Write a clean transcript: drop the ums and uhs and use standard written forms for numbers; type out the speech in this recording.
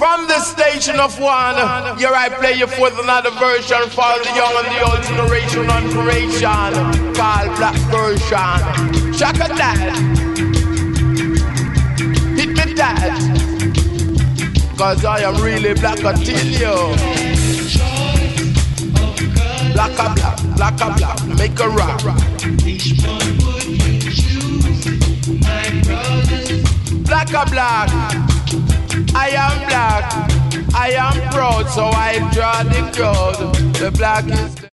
From the station of one, here I play you for another version for the young and the old generation on creation, called Black Version. Shaka Dad, hit me Dad, cause I am really black, I tell you. Black a black, black a black, make a rock. Which one would you choose, my brothers? Black a black, I am black, I am proud, so I draw the crowd. The black is